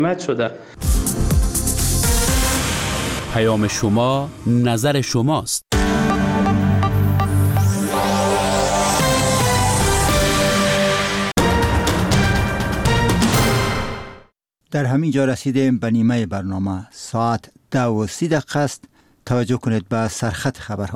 شده. پیام شما نظر شماست. در همین جا رسیدیم به نیمه برنامه. ساعت 10:30 است. توجه کنید به سرخط خبرها.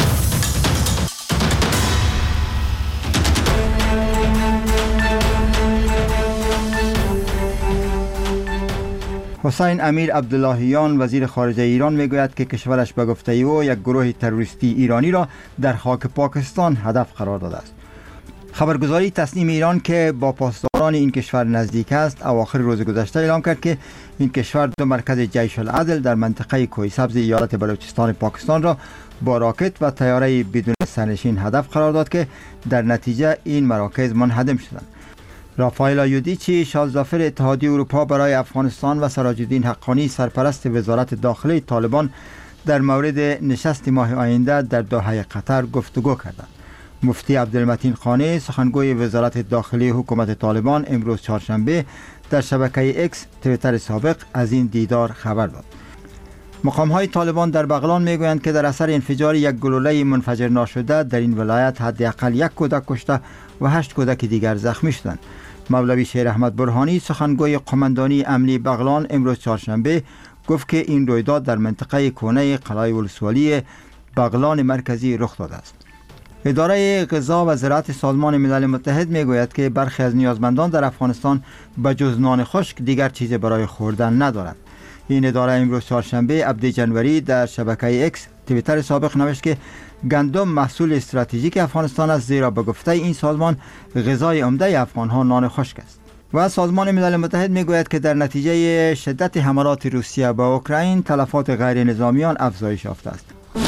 حسین امیر عبداللهیان وزیر خارجه ایران میگوید که کشورش به گفته او یک گروه تروریستی ایرانی را در خاک پاکستان هدف قرار داده است. خبرگزاری تسنیم ایران که با پاسداران این کشور نزدیک است اواخر روز گذشته اعلام کرد که این کشور دو مرکز جیش العدل در منطقه کوه سبز ایالت بلوچستان پاکستان را با راکت و طیاره بدون سرنشین هدف قرار داد که در نتیجه این مراکز منهدم شدند. رافائل آیودیچی شازدافر اتحادیه اروپا برای افغانستان و سراج الدین حقانی سرپرست وزارت داخلی طالبان در مورد نشست ماه آینده در دوحه قطر گفتگو کردند. مفتی عبدالمتین خانی سخنگوی وزارت داخلی حکومت طالبان امروز چهارشنبه در شبکه اکس توییتر سابق از این دیدار خبر داد. مقام‌های طالبان در بغلان میگویند که در اثر انفجار یک گلوله منفجر ناشده در این ولایت حداقل 1 کودک کشته و 8 کودک دیگر زخمی شدند. مولوی شیر احمد برهانی سخنگوی قماندانی امنی بغلان امروز چهارشنبه گفت که این رویداد در منطقه کونه قلعه ولسوالی بغلان مرکزی رخ داده است. اداره غذا و زراعت سازمان ملل متحد میگوید که برخی از نیازمندان در افغانستان به جز نان خشک دیگر چیز برای خوردن ندارند. این اداره امروز چهارشنبه 7 جنوری در شبکه اکس توییتر سابق نوشت که گندم محصول استراتژیک افغانستان است، زیرا به گفته این سازمان غذای عمده افغانها نان خشک است. و سازمان ملل متحد میگوید که در نتیجه شدت حملات روسیه به اوکراین تلفات غیر نظامیان افزایش یافته است.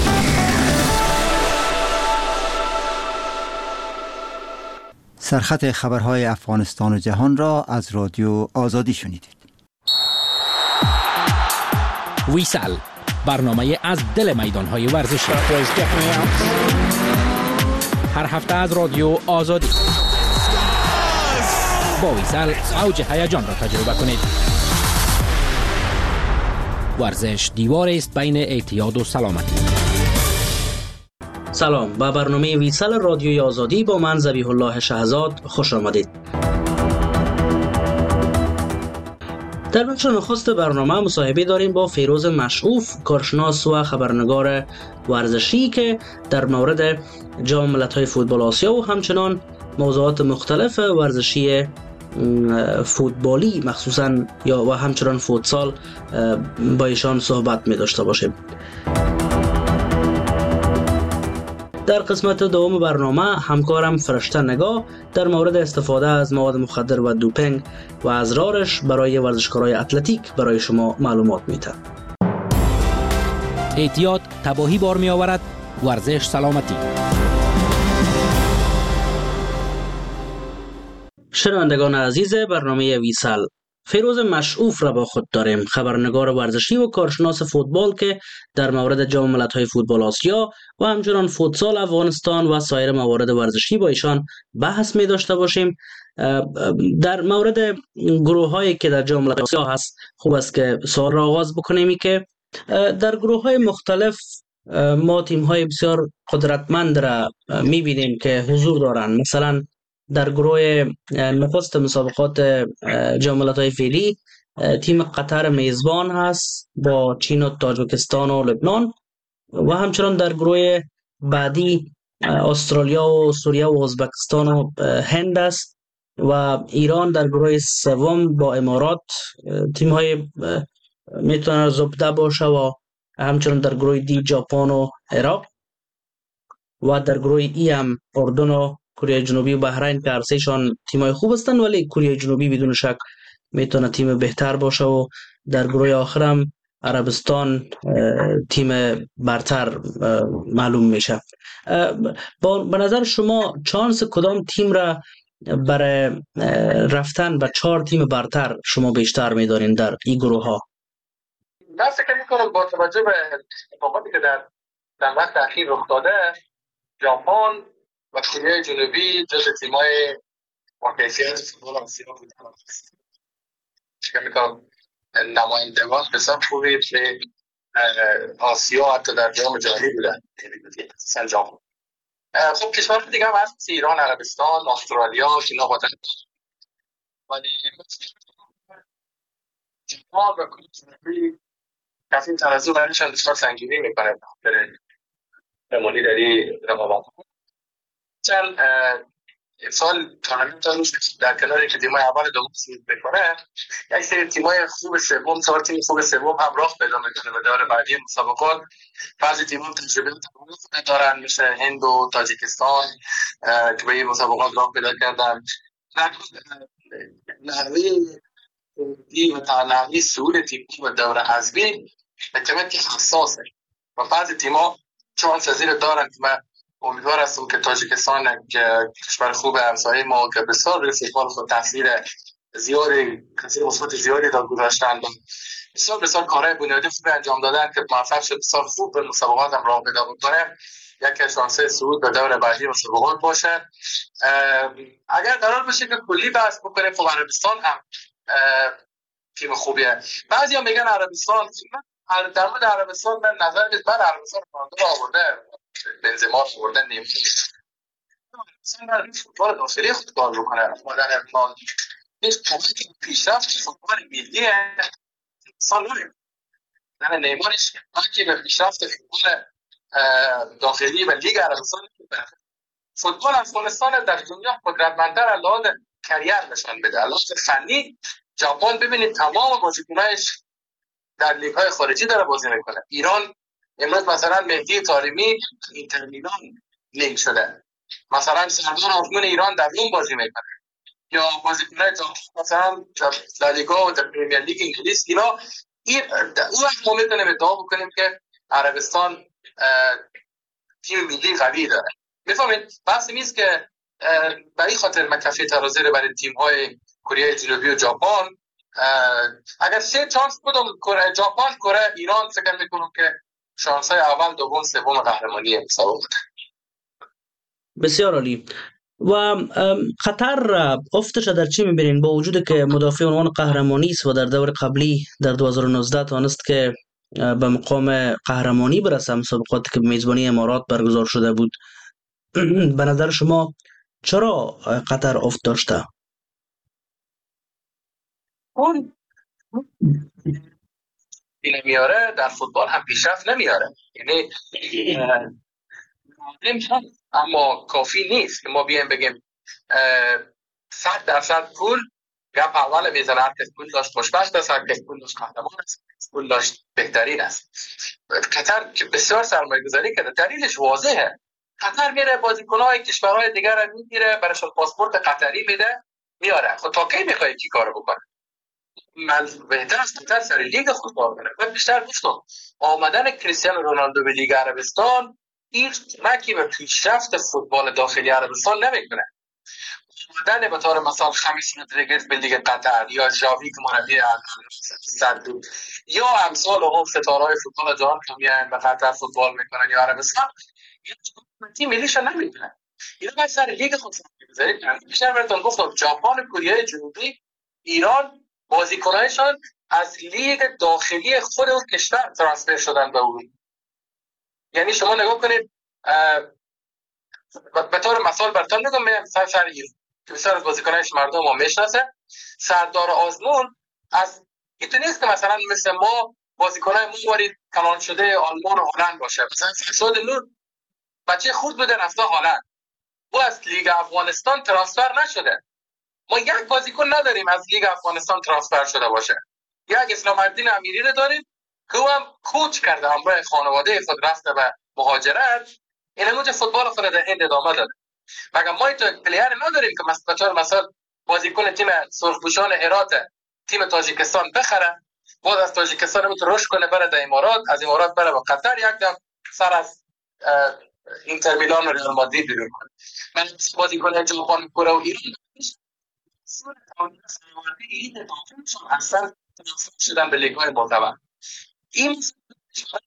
سرخط خبرهای افغانستان و جهان را از رادیو آزادی شنیدید. ویسال، برنامه از دل میدانهای ورزشی، هر هفته از رادیو آزادی. با ویسال اوج هیجان را تجربه کنید. ورزش دیوار است بین اعتیاد و سلامتی. سلام، به برنامه ویسال رادیوی آزادی با من ذبیح الله شهزاد خوش آمدید. در بخش نخست برنامه مصاحبه داریم با فیروز مشعوف، کارشناس و خبرنگار ورزشی که در مورد جام ملت‌های فوتبال آسیا و همچنان موضوعات مختلف ورزشی فوتبالی مخصوصاً و همچنان فوتسال با ایشان صحبت می داشته باشیم. در قسمت دوم برنامه همکارم فرشته نگاه در مورد استفاده از مواد مخدر و دوپینگ و اضرارش برای ورزشکارای اتلتیک برای شما معلومات میده. اعتیاد تباهی بار می آورد، ورزش سلامتی. شنوندگان عزیز برنامه ویسال، فیروز مشعوف را با خود داریم، خبرنگار ورزشی و کارشناس فوتبال که در مورد جام ملت‌های فوتبال آسیا و همچنان فوتسال افغانستان و سایر موارد ورزشی با ایشان بحث می داشته باشیم. در مورد گروه‌هایی که در جام ملت‌های آسیا هست خوب است که سوال را آغاز بکنیم که در گروه‌های مختلف ما تیم‌های بسیار قدرتمند را می‌بینیم که حضور دارند. مثلا در گروه نخست مسابقات جام ملت‌های فعلی تیم قطر میزبان هست با چین و تاجیکستان و لبنان و همچنان در گروه بعدی استرالیا و سوریه و ازبکستان و هند است و ایران در گروه سوم با امارات تیم‌های میتونه زبده باشه و همچنان در گروه دی ژاپن و عراق و در گروه ای هم اردن و کره جنوبی و بحرین که هرسه‌شان تیم‌های خوب هستند، ولی کره جنوبی بدون شک میتونه تیم بهتر باشه و در گروه آخر هم عربستان تیم برتر معلوم میشه. به نظر شما چانس کدام تیم را برای رفتن به 4 تیم برتر شما بیشتر میدارین در این گروه ها؟ من فکر میکنم با توجه به اتفاقاتی که در وقت اخیر رخ داده، ژاپن و کره جنوبی جز تیم‌های با کیفیت فوتبال آسیا بودن. فکر میکنم نمایندگان بسیار خوبی به آسیا حتی در جام جهانی بودن مثلا جام. خب کشورهای دیگه هم هست، ایران، عربستان، استرالیا که اینا وطن، ولی جهان و کلی کسی ترازو برایشان بسیار سنگینی میکنه بمونی در این رقابت. چند سال تورنمنت روز در کنار که تیمای اول دوم صعود بکنه، یک سری تیمای خوب سوم، 4 تیم خوب سوم هم راه پیدا میکنه به دور بعدی مسابقات. بعضی تیم‌ها تجربه دارن مثل هند و تاجیکستان که به این مسابقات راه پیدا کردن. نحوه صعود تیم‌ها به دور حذفی اعتماد که حساسه و بعضی تیم‌ها چانس زیر دارن که من امیدوار هستم که تاجیکستان که کشور خوب همسایه ما که بسیار رسیدگان خود تاثیر زیادی مثبت زیادی داد گذاشتن، بسیار کارهای بنیادی خوب انجام دادن که موفق شد بسیار خوب به مسابقات هم راه پیدا بکنه. یک شانس صعود به دور بعدی مسابقات باشه. اگر قرار باشه که کلی بحث بکنیم، خب عربستان هم تیم خوبیه. بعضیا میگن عربستان، در مورد عربستان من نظر نیست. بعد عربستان رونالدو آورده، بنزما آورده، نیمه مثلا فوتبال داخلی خود کار بکنه. مادر ارمان هیچ کمکی پیشرفت فوتبال ملی انسان نداره. نه نیمارش کمکی به پیشرفت فوتبال داخلی و لیگ عربستان نداره. فوتبال افغانستان در دنیا قدرتمندتر از لحاظ کریر نشان بده. از لحاظ فنی ژاپن ببینید تمام بازیکنایش در لیگ‌های خارجی داره بازی میکنه. ایران امروز مثلا مهدی طارمی اینتر میلان لینک شده، مثلا سردار آزمون ایران در روم بازی میکنه، یا بازیکنای مثلا در لیگا و در پرمیر لیگ انگلیس. اینا اون وقت ما میتونیم ادعا بکنیم که عربستان تیم ملی قوی داره. میفهمید بحث نیست که برای خاطر مکافی ترازی رو برای تیم‌های کره جنوبی و ژاپن اگر سه چانس بدم کره ژاپن کره ایران فکر میکنم که شانس‌های اول دوم سوم قهرمانی مسابقه. بسیار عالی. و قطر افتش در چی میبینین با وجود که مدافع عنوان قهرمانی است و در دور قبلی در 2019 تانست که به مقام قهرمانی برسه مسابقاتی که به میزبانی امارات برگزار شده بود، به نظر شما چرا قطر افت داشته؟ اون نمیاره در فوتبال هم پیشرفت نمیاره. یعنی اما کافی نیست که ما بیایم بگیم 100% پول گپ اول میزنه. هر کس پول داشت خوشبخت است، هر کس پول داشت قهرمان است، پول داشت بهترین است. قطر که بسیار سرمایه گذاری کرده، دلیلش واضحه. قطر میره بازیکن‌های کشورهای دیگر رو میگیره، براشون پاسپورت قطری میده میاره. خب تا کی میخوای کی کارو بکنه؟ من بهتر است قطر سر لیگ خود کار کنه. من بیشتر گفتم آمدن کریستیانو رونالدو به لیگ عربستان هیچ کمکی به پیشرفت فوتبال داخلی عربستان نمیکنه. آمدن به طور مثال خمیس رودریگز به لیگ قطر یا ژاوی که مربی صدو یا امثال هم ستاره‌های فوتبال جهان که میان به قطر فوتبال میکنن یا عربستان، تیم ملیش نمیدونن. اینا باید سر لیگ خود بذارید. بیشتر براتون گفتم ژاپن، کره جنوبی، ایران بازیکنایشان از لیگ داخلی خود اون کشور ترانسفر شدن به اون. یعنی شما نگاه کنید به طور مثال براتون میگم، من سر ایران که بسیار از بازیکنایش مردم ما میشناسه، سردار آزمون از این نیست که مثلا مثل ما بازیکنای موارد کلان شده آلمان و هلند باشه. مثلا فرشاد نور بچه خود بوده رفته هلند، او از لیگ افغانستان ترانسفر نشده. ما یک بازیکن نداریم از لیگ افغانستان ترانسفر شده باشه. یک اسلام الدین امیری رو داریم که او هم کوچ کرده، همراه خانواده خود رفته به مهاجرت، این همونجا فوتبال خود در هند ادامه داده. مگر ما تو پلیر نداریم که مثلا بازیکن تیم سرخپوشان هرات تیم تاجیکستان بخره، بعد از تاجیکستان رو رشد کنه بره در امارات، از امارات بره به قطر، یک دم سر از اینتر میلان و ریال مادرید بیرون کنه. من بازیکن ژاپن، کره و ایران این اصلا شدن به لیگ‌های معتبر. این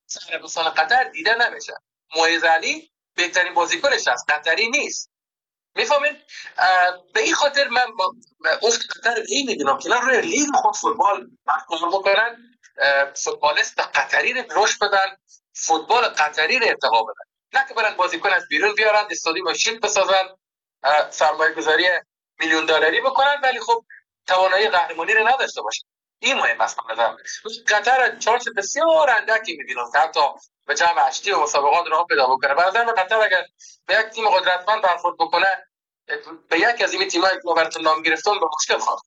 عربستان قطر دیده نمیشه. معیز علی بهترین بازیکنش است، قطری نیست. میفهمید؟ به این خاطر من افت قطر این میدونم که روی لیگ خود فوتبال برقرار بکنن، فوتبالیست قطری رو رشد بدن، فوتبال قطری رو ارتقا بدن، نه که برن بازیکن از بیرون بیارن استادیوم شیک بسازن، سرمایه گذاری میلیون دلاری بکنن ولی خب توانایی قهرمانی رو نداشته باشن. این مهم است به نظر من. قطر چانس بسیار اندکی می‌بینم که حتی به جمع اشتی و مسابقات راه پیدا بکنه. به نظر من قطر اگر به یک تیم قدرتمند برخورد بکنه، به یک از این تیم‌های که براتون نام گرفتم به مشکل خواهد.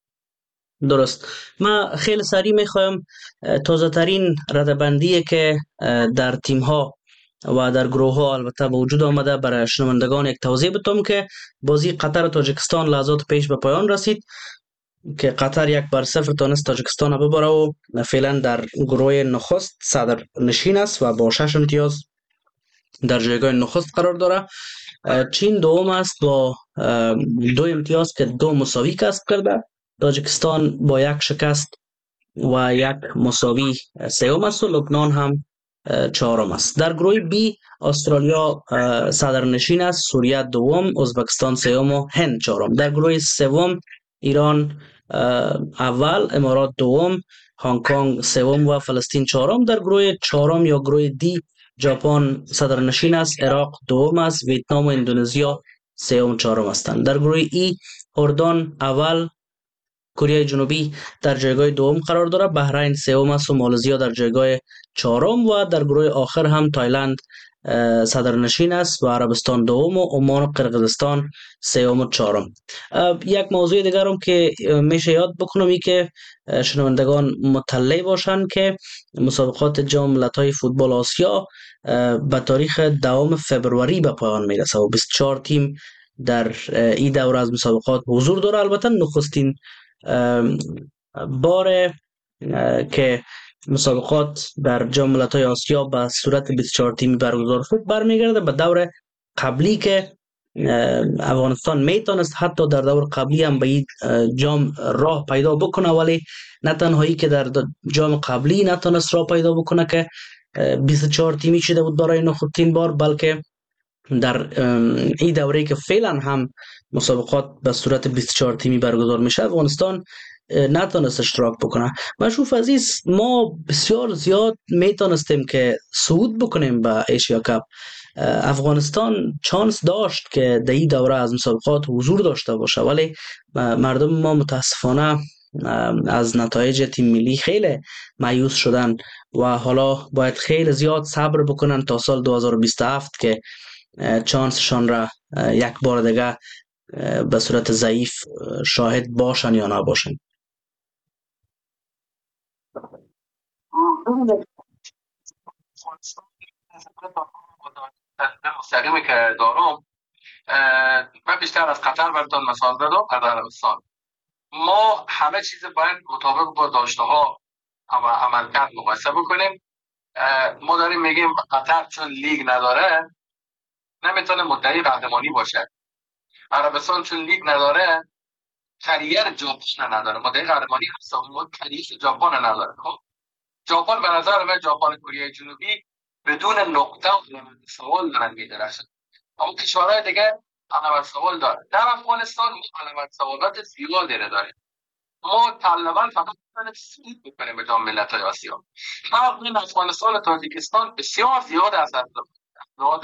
درست. من خیلی سریع میخوایم تازه ترین ردبندی که در تیم ها و در گروه ها البته به وجود آمده برای شنوندگان یک توضیح بدم که بازی قطر و تاجیکستان لحظات پیش به پایان رسید که قطر 1-0 تانست تاجیکستان ببره و فعلا در گروه نخست صدر نشین است و با 6 امتیاز در جایگاه نخست قرار داره. چین دوم است با 2 امتیاز که 2 مساوی کسب کرده. تاجیکستان با 1 شکست و 1 مساوی سوم است و لبنان هم 4م است. در گروه بی استرالیا صدرنشین است، سوریه دوم، ازبکستان سوم و هند 4م. در گروه سوم ایران اول، امارات دوم، هنگ کنگ سوم و فلسطین 4م. در گروه 4م یا گروه دی ژاپن صدرنشین است، عراق دوم است، ویتنام و اندونزیا سوم و 4م هستند. در گروه ای اردن اول، کره جنوبی در جایگاه دوم قرار داره، بحرین سوم است و مالزیا در جایگاه 4م و در گروه آخر هم تایلند صدرنشین است و عربستان دوم و عمان و قرقیزستان سوم و 4م. یک موضوع دیگرم که میشه یاد بکنم این که شنوندگان مطلع باشند که مسابقات جام ملت‌های فوتبال آسیا به تاریخ 2 فوریه به پایان میرسه و 24 تیم در این دوره از مسابقات حضور داره. البته نخستین بار که مسابقات در جام ملت‌های آسیا به صورت 24 تیمی برگزار شد برمیگرده به دور قبلی که افغانستان میتونست حتی در دور قبلی هم به این جام راه پیدا بکنه، ولی نه تنهایی که در جام قبلی نتونست راه پیدا بکنه که 24 تیمی شده بود برای نخستین بار، بلکه در این دوره که فعلا هم مسابقات به صورت 24 تیمی برگزار میشه افغانستان نتونست اشتراک بکنه. مشروف عزیز، ما بسیار زیاد میتونستیم که صعود بکنیم به ایشیا کپ. افغانستان چانس داشت که در این دوره از مسابقات حضور داشته باشه، ولی مردم ما متاسفانه از نتایج تیم ملی خیلی مایوس شدن و حالا باید خیلی زیاد صبر بکنن تا سال 2027 که چانسشان را یک بار دیگه به صورت ضعیف شاهد باشن یا نباشن. مستقیمی که دارم، من بیشتر از قطر براتون مثال زدم، از عربستان. ما همه چیز باید مطابق با داشته ها و عملکرد مقایسه بکنیم. ما داریم میگیم قطر چون لیگ نداره نمیتونه مدعی قهرمانی باشه، عربستان چون لیگ نداره کریر ژاپن نداره، مدعی قهرمانی هست اما کریر ژاپن نداره. خب ژاپن به نظر من، ژاپن کره جنوبی بدون نقطه و سوال دارن میدرخشن، اما کشورهای دیگه علامت سوال داره. در افغانستان علامت سوالات زیادی داره. ما طالبان فقط صعود بکنیم به جام ملت‌های آسیا. فرق بین افغانستان و تاجیکستان بسیار زیاد است، از لحاظ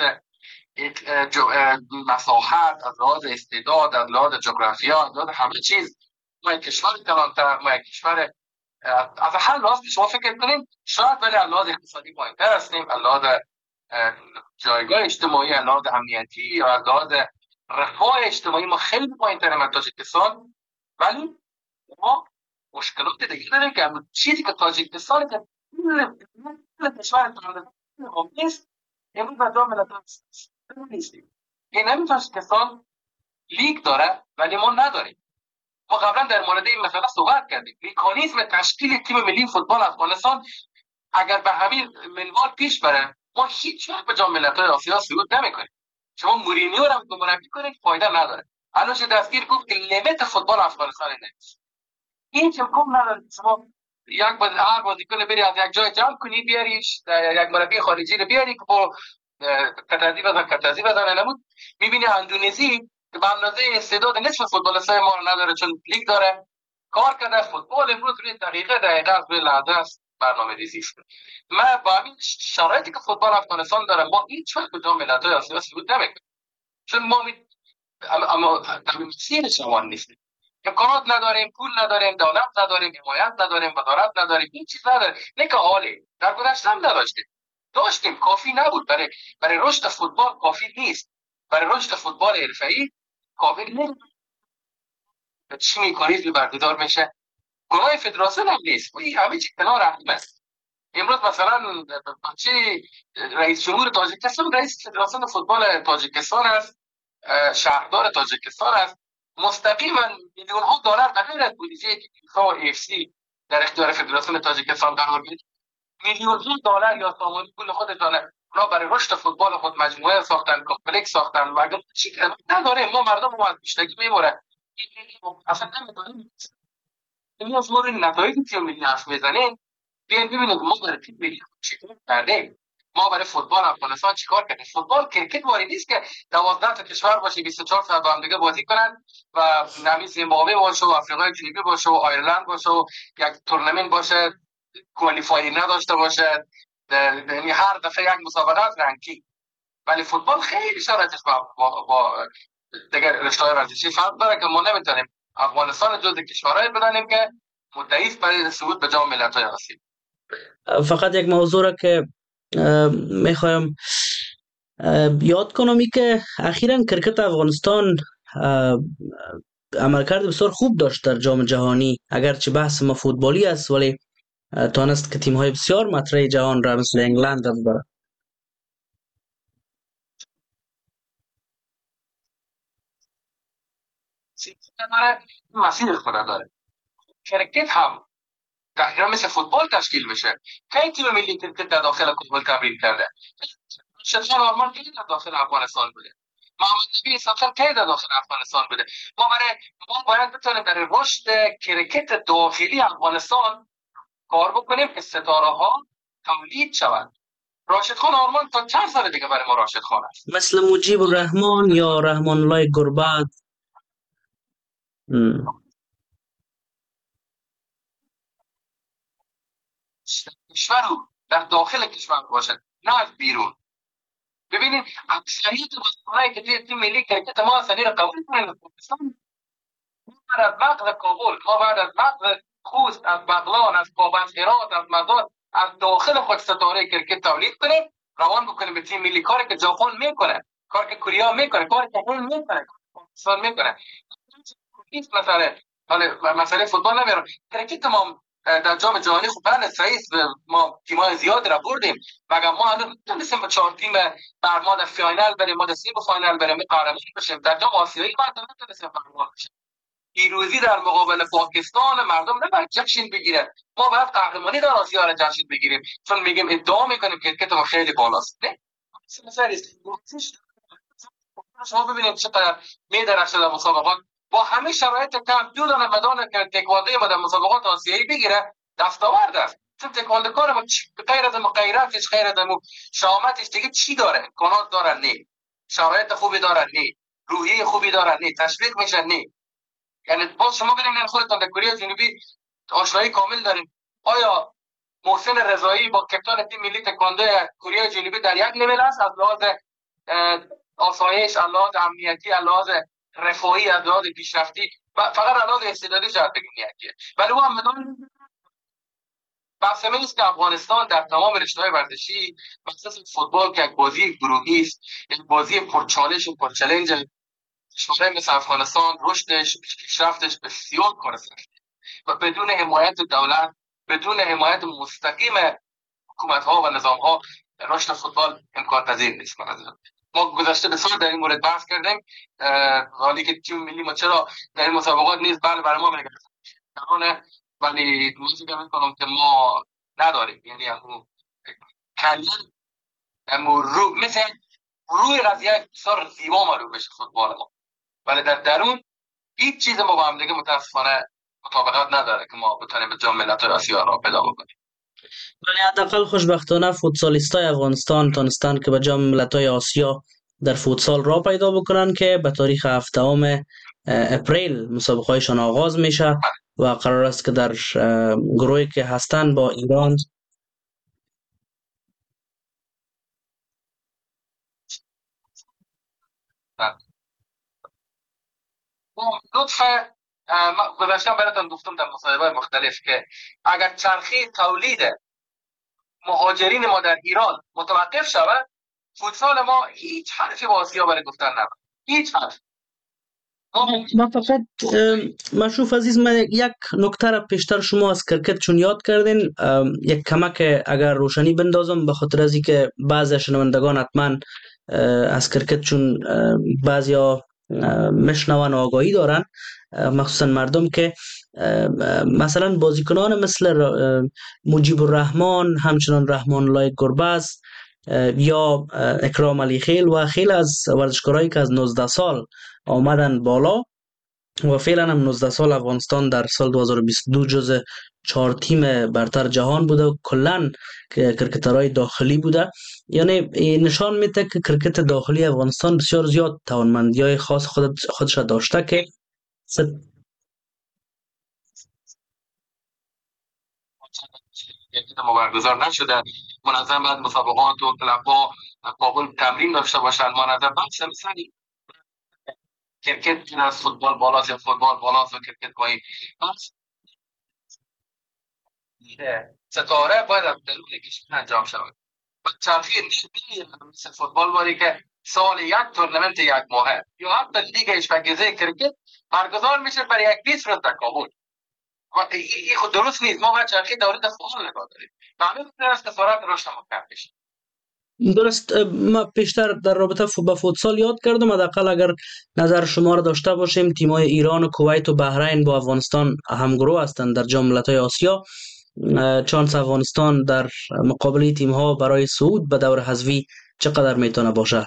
مساحت، از لحاظ استعداد، از لحاظ جغرافیا، از لحاظ همه چیز. ما یک کشور کلانتر، ما یک کشور از هر لحاظ که شما فکر کنیم شاید، ولی از لحاظ اقتصادی پایین‌تر هستیم، از لحاظ جایگاه اجتماعی، از لحاظ امنیتی و از لحاظ رفاه اجتماعی ما خیلی پایین‌تریم از تاجیکستان، ولی ما مشکلات دیگه داریم که چیزی که تاجیکستان که کشور نیست امروز به جام ملت‌های نیستیم. این همین تاجیکستان لیگ داره ولی ما نداریم. ما قبلا در مورد این مسئله صحبت کردیم. مکانیزم تشکیل تیم ملی فوتبال افغانستان اگر به همین منوال پیش بره ما هیچ وقت به جام ملت‌های آسیا صعود نمی‌کنیم. شما مورینیو رو مربی کنید فایده نداره. الان چه دستگیر گفت که لیمیت فوتبال افغانستان نیست. این که کم نداره شما یک بازیکن بری از یک جای جمع کنی بیاریش، یک مربی خارجی رو بیاری که با کتازی بزنه نمود. می‌بینی اندونزی که به اندازه استعداد نصف فوتبالیستای ما رو نداره، چون لیگ داره. کار کرده فوتبال امروز روی دقیقه از روی لحظه است برنامه‌ریزی شده. من با همین شرایطی که فوتبال افغانستان داره، ما هیچ وقت به جام ملت‌های آسیا صعود نمی‌کنیم، چون ما اما مسیر شمان نیستیم. امکانات نداریم، پول نداریم، دولت نداریم، حمایت نداریم، وزارت نداریم، هیچ چیز نداریم. نه که حالی در گذشته هم نداشتیم، داشتیم، کافی نبود. برای رشد فوتبال کافی نیست، برای رشد فوتبال حرفه‌ای کافی نیست. چی کاری برگزار میشه، گناه فدراسیون هم نیست، این همه چی کنار رحم است. امروز مثلا بچه رئیس جمهور تاجیکستان رئیس فدراسیون فوتبال تاجیکستان است، شهردار تاجیکستان است، مستقیما میلیون ها دلار غیر از بودجه فیفا و اف سی در اختیار فدراسیون تاجیکستان قرار میده. میلیون ها دلار یا سامانه پول خودشان اونا برای رشد فوتبال خود مجموعه ساختن، کمپلکس ساختن و اگر چی نداره ما مردم ما از پیشتگی میبره. اصلا نمیدونیم این از مورد نتایج تیم ملی حرف میزنیم. بیاین ببینید ما برای تیم ملی چیکار کردیم، ما برای فوتبال افغانستان چیکار کردیم. فوتبال کرکت واری نیست که 12 تا کشور باشه 24 ساعت با هم دیگه بازی کنن و نمی زیمبابوه باشه و آفریقای جنوبی باشه و آیرلند باشه و یک تورنمنت باشه کوالیفای نداشته باشه، یعنی هر دفعه یک مسابقه از رنکی. ولی فوتبال خیلی شرایطش با دیگر رشته‌های ورزشی فرق داره که ما نمیتونیم افغانستان جزو کشورهای بدانیم که مدعی برای صعود به جام ملت‌های آسیا. فقط یک موضوع را که میخوایم یاد کنم ای که اخیراً کرکت افغانستان عملکرد بسیار خوب داشت در جام جهانی، اگرچه بحث ما فوتبالی است ولی توانست که تیم های بسیار مطرح جهان را مثل انگلند را ببرد. مسیر خود داره. کرکت هم تقریبا مثل فوتبال تشکیل میشه. کی تیم ملی کرکت در داخل کابل تمرین کرده؟ شدخان آرمان کی در داخل افغانستان بوده؟ محمد نبی اسحاق کی در داخل افغانستان بوده؟ ما باید بتونیم در رشد کرکت داخلی افغانستان کار بکنیم که ستاره ها تولید شوند. راشد خان آرمان تا چند سال دیگه برای ما راشد خان است، مثل مجیب الرحمن یا رحمان الله گربت. کشور رو در داخل کشور باشد نه از بیرون. ببینید اکثریت بازیکنایی که تیم ملی کرکت ما سنی را قبول کنند پاکستان، ما بعد از مغز کابل، ما بعد از مغز خوست، از بغلان، از کابل، از هرات، از مزار، از داخل خود ستاره کرکت تولید کنیم، روان بکنیم به تیم ملی. کاری که ژاپن میکنه، کاری که کره میکنه، کاری که هند میکنه، پاکستان میکنه. مسئله فوتبال نمیارم. کرکت ما در جام جهانی خوب رئیس ما تیم‌های زیادی را بردیم، مگر ما هنوز نمی‌تونیم با 4 تیم بر ما در فینال بریم، ما در سیمی فینال بریم، قهرمان بشیم. در جام آسیایی ما نمی‌تونیم قهرمان بشیم. پیروزی در مقابل پاکستان مردم نباید جشن بگیره، ما باید قهرمانی در آسیا را جشن بگیریم، چون میگیم ادعا میکنیم کرکت ما خیلی بالاست. نه شما ببینید چقدر میدرخشه در مسابقات. با همه شرایط کم 2 دانه مدال که تکواندو ما در مسابقات آسیایی بگیره دستاورد است. چون تکواندوکار ما غیر از غیرتش، غیر از شامتش دیگه چی داره؟ امکانات داره نه، شرایط خوبی داره نه، روحیه خوبی داره نه، تشویق میشه نه. یعنی باز شما ببینید خودتون در کره جنوبی آشنایی کامل دارین. آیا محسن رضایی با کپتان تیم ملی تکواندو کره جنوبی در یک لول است از لحاظ آسایش، از لحاظ امنیتی، از لحاظ رفاهی، از لحاظ پیشرفتی، فقط از لحاظ استعدادی شاید بگیم یکیه، ولی او هم مدال بحث نیست که افغانستان در تمام رشته‌های ورزشی مخصوص فوتبال که یک بازی گروهی است، یک بازی پرچالش و پرچالش، کشور مثل افغانستان رشدش، پیشرفتش بسیار کار سخته و بدون حمایت دولت، بدون حمایت مستقیم حکومت‌ها و نظام‌ها رشد فوتبال امکان پذیر نیست. ما گذشته بسیار در این مورد بحث کردیم، حالی که تیم ملی ما چرا در این مسابقات نیست، بله برای ما میگه ولی موضوع میکنم که ما نداریم، یعنی همون کلیل رو مثل روی قضیه بسیار زیبا معلوم بشه فوتبال ما، ولی در درون هیچ چیز ما با هم دیگه متاسفانه مطابقت نداره که ما بتونیم به جام ملت‌های آسیا را پیدا بکنیم. ولی حداقل خوشبختانه فوتسالیستای افغانستان تونستن که به جام ملت‌های آسیا در فوتسال را پیدا بکنن که به تاریخ 7 اپریل مسابقه هایشان آغاز میشه و قرار است که در گروهی که هستند با ایران لطف گذاشتم براتون گفتم در مصاحبه مختلف که اگر چرخه تولید مهاجرین ما در ایران متوقف شود، فوتسال ما هیچ حرفی با آسیا برای گفتن نداره، هیچ حرف. ما فقط مشروف عزیز، من یک نکته را پیشتر شما از کرکت چون یاد کردین، یک کمک اگر روشنی بندازم، به خاطر از اینکه بعضی شنوندگان حتما از کرکت چون بعضیا مشنون آگاهی دارن، مخصوصا مردم که مثلا بازیکنان مثل مجیب الرحمن، همچنان رحمان الله گربز یا اکرام علی خیل و خیلی از ورزشکارایی که از 19 سال آمدن بالا و فعلا هم 19 سال افغانستان در سال 2022 جز 4 تیم برتر جهان بوده و کلن کرکترهای داخلی بوده. یعنی نشان میده که کرکت داخلی افغانستان بسیار زیاد توانمندی‌های خاص خودش داشته که برگزار نشده، منظم بعد مسابقات و کلب‌ها قابل تمرین داشته باشن، منظم بحث مثلی کرکت از فوتبال بالاست یا فوتبال بالاست و کرکت پایین. ستاره باید در درون کشور انجام شود و چرخه نیست مثل فوتبال باری که سال یک تورنمنت یک ماهه یا حتی لیگ اشپگیزه کرکت برگزار میشه برای یک 20 روز تکامل و این خود درست نیست. ما باید چرخه دولت فعال نگاه داریم و همین است که سرعت رشد ما کم بشه. درست. ما پیشتر در رابطه با فوتسال یاد کردم، حداقل اگر نظر شما را داشته باشیم، تیم‌های ایران و کویت و بحرین با افغانستان همگروه هستند در جام ملت‌های آسیا. چانس افغانستان در مقابله تیم‌ها برای صعود به دور حذفی چقدر میتونه باشه؟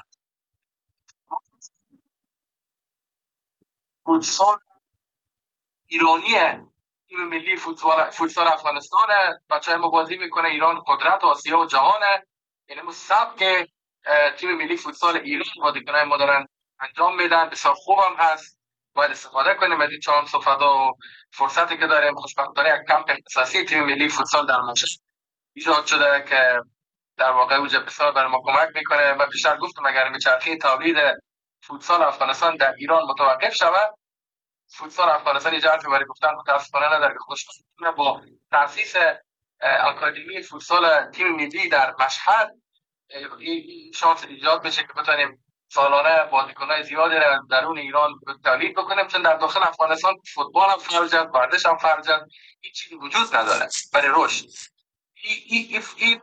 فوتسال ایرانیه، تیم ملی فوتسال افغانستان، بچه‌ها ما بازی میکنه، ایران قدرت آسیا و جهانه. یعنی مو سبک تیم ملی فوتسال ایران بازیکنای ما دارن انجام میدن، بسیار خوب هم هست، باید استفاده کنیم از این چانس و فضا و فرصتی که داریم. خوشبختانه یک کمپ اختصاصی تیم ملی فوتسال در منچستر ایجاد شده که در واقع اونجا بسیار برای ما کمک میکنه. و پیشتر گفتم اگر میچرخه تولید فوتسال افغانستان در ایران متوقف شود، فوتسال افغانستان ایجاد برای گفتن متاسفانه نداره که خوشبختانه با تاسیس اکادمی فوتسال تیم ملی در مشهد شانس ایجاد بشه که بتونیم سالانه بازیکن‌های زیادی را درون ایران تولید بکنیم، چون در داخل افغانستان فوتبال هم فرض است، ورزش هم فرض است، هیچ چیزی وجود نداره برای رشد. این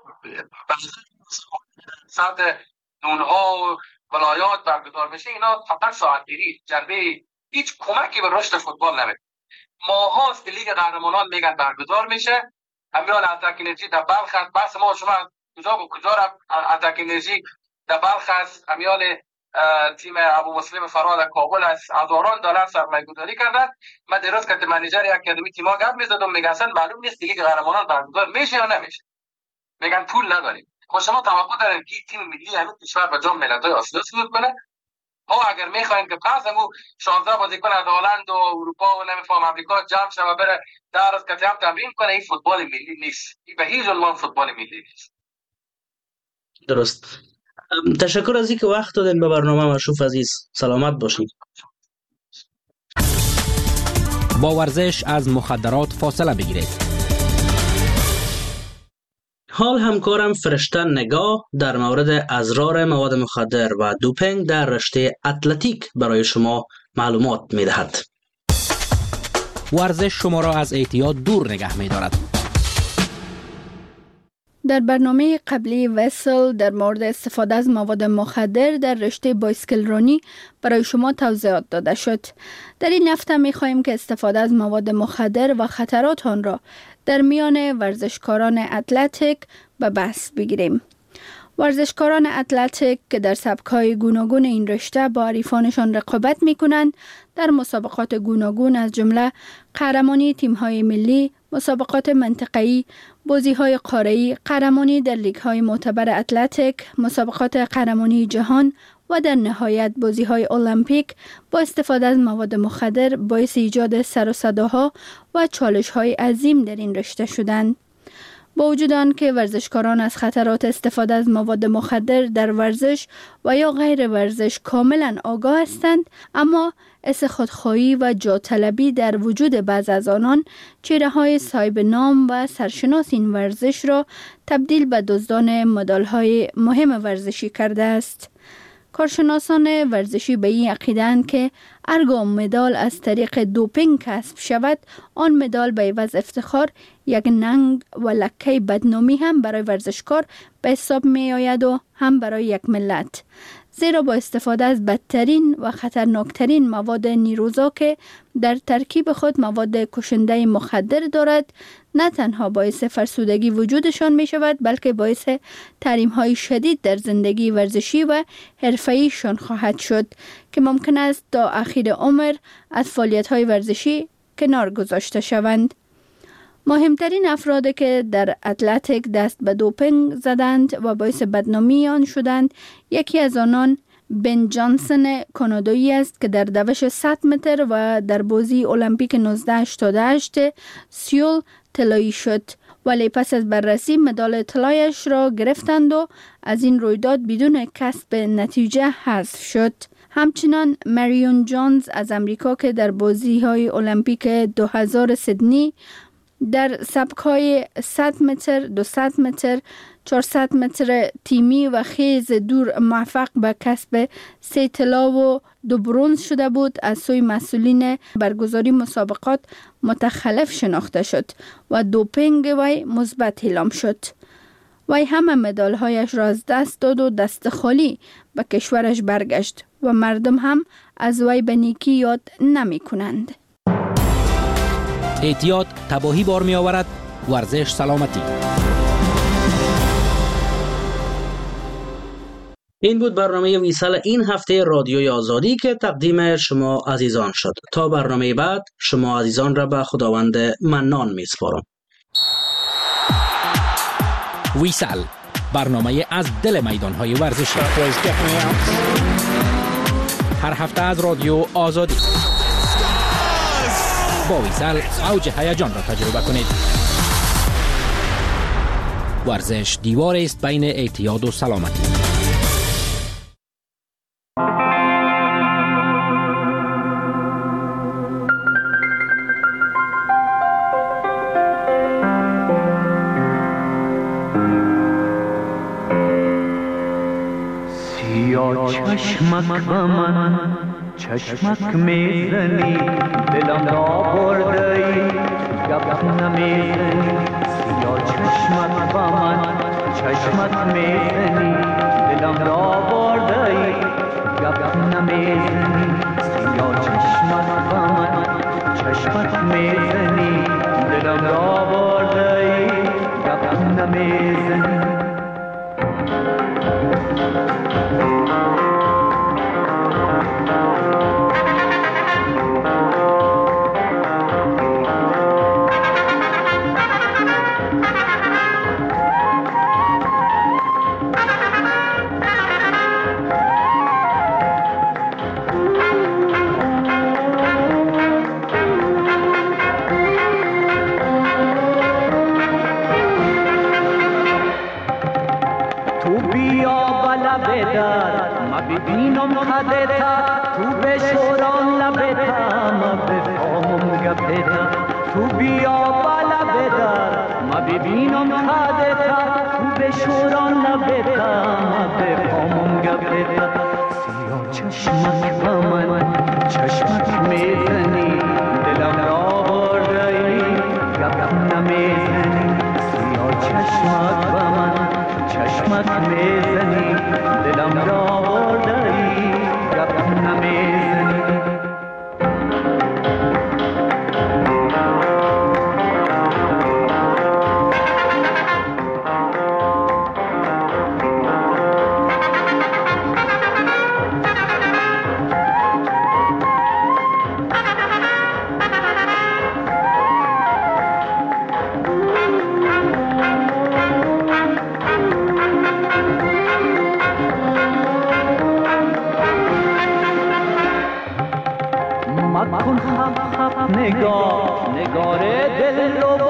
ساعت نونها و ولایات برگزار میشه، اینا فقط ساعتگیری، جنبه هیچ کمکی به رشد فوتبال نمیده. ماهاست که لیگ قهرمانان میگن برگزار میشه، امیال اتک انرژی در بلخ است، بس ما شما کجا اتک انرژی در بلخ است، امیال تیم ابو مسلم فراد در کابل است، هزاران دلار سرمایه‌گذاری کردن. من دیروز که منیجر اکادمی تیم‌ها گپ می‌زدم، میگن اصلا معلوم نیست لیگ قهرمانان برگزار میشه یا نمیشه، میگن پول نداریم. خب شما توقع دارین که تیم ملی همین کشور به جام ملت‌های آسیا صعود کنه؟ ها اگر میخواین که پس همون 16 بازیکن از هلند و اروپا و نمیفهم امریکا جمع شه و بره در از کتی هم تمرین کنه، این فوتبال ملی نیست، این به هیچ عنوان فوتبال ملی نیست. درست. تشکر از اینکه وقت دادین به برنامه مشروف عزیز. سلامت باشید. با ورزش از مخدرات فاصله بگیرید. حال همکارم فرشته نگاه در مورد اضرار مواد مخدر و دوپینگ در رشته اتلتیک برای شما معلومات می‌دهد. ورزش شما را از اعتیاد دور نگه می‌دارد. در برنامه قبلی وسل در مورد استفاده از مواد مخدر در رشته بایسکل رانی برای شما توضیحات داده شد. در این هفته می خواهیم که استفاده از مواد مخدر و خطرات آن را در میان ورزشکاران اتلتیک به بحث بگیریم. ورزشکاران اتلتیک که در سبک‌های گوناگون این رشته با حریفانشان رقابت می‌کنند، در مسابقات گوناگون از جمله قهرمانی تیم‌های ملی، مسابقات منطقه‌ای، بازی‌های قاره‌ای، قهرمانی در لیگ‌های معتبر اتلتیک، مسابقات قهرمانی جهان و در نهایت بازی‌های المپیک با استفاده از مواد مخدر باعث ایجاد سر و صداها و چالش‌های عظیم در این رشته شدند. با وجود آنکه ورزشکاران از خطرات استفاده از مواد مخدر در ورزش و یا غیر ورزش کاملا آگاه هستند، اما حس خودخواهی و جاطلبی در وجود بعض از آنان چهره‌های صاحب نام و سرشناس این ورزش را تبدیل به دزدان مدال‌های مهم ورزشی کرده است. کارشناسان ورزشی به این عقیده‌اند که هرگاه مدال از طریق دوپینگ کسب شود، آن مدال به عوض افتخار یک ننگ و لکه بدنامی هم برای ورزشکار به حساب می آید و هم برای یک ملت. زیرا با استفاده از بدترین و خطرناکترین مواد نیروزا که در ترکیب خود مواد کشنده مخدر دارد، نه تنها باعث فرسودگی وجودشان می شود، بلکه باعث تحریم‌های شدید در زندگی ورزشی و حرفه‌ایشان خواهد شد که ممکن است تا اخیر عمر از فعالیت‌های ورزشی کنار گذاشته شوند. مهمترین افرادی که در اتلتیک دست به دوپینگ زدند و باعث بدنامی آن شدند، یکی از آنان بن جانسن کانادایی است که در دوش 100 متر و در بازی المپیک 1988 سیول طلایی شد، ولی پس از بررسی مدال طلایش را گرفتند و از این رویداد بدون کسب نتیجه حذف شد. همچنان مریون جونز از امریکا که در بازی‌های المپیک 2000 سیدنی در سبک‌های 100 متر، 200 متر، 400 متر تیمی و خیز دور موفق به کسب 3 طلا و 2 برنز شده بود، از سوی مسئولین برگزاری مسابقات متخلف شناخته شد و دوپینگ وی مثبت اعلام شد. وی همه مدال‌هایش را از دست داد و دست خالی به کشورش برگشت و مردم هم از وی به نیکی یاد نمی کنند. احتیاط تباهی بار می آورد. ورزش سلامتی. این بود برنامه ویسال این هفته رادیوی آزادی که تقدیم شما عزیزان شد. تا برنامه بعد شما عزیزان را به خداوند منان می سپارم. ویسال، برنامه از دل میدان‌های ورزشی. هر هفته از رادیو آزادی. با ویسال اوج هیجان را تجربه کنید. ورزش دیوار است بین اعتیاد و سلامتی. چشمک با من چشمک میزنی دلم را بردی گپ نمیزنی سیاه چشمک با من چشمک میزنی دلم را بردی گپ نمیزنی سیاه چشمک با من چشمک میزنی دلم را بردی گپ نمیزنی ببینم خدتا تو بشوران لبتا ما بفهمم گپتا تو بیا بالا بدار ما ببینم خدتا تو بشوران لبتا ما بفهمم گپتا سیاه چشمک با من چشمک میزنی دلم را بردی گپ نمیزنی سیاه چشمک با من چشمک میزنی دلم را بردی گپ نمیزنی نگار دل رو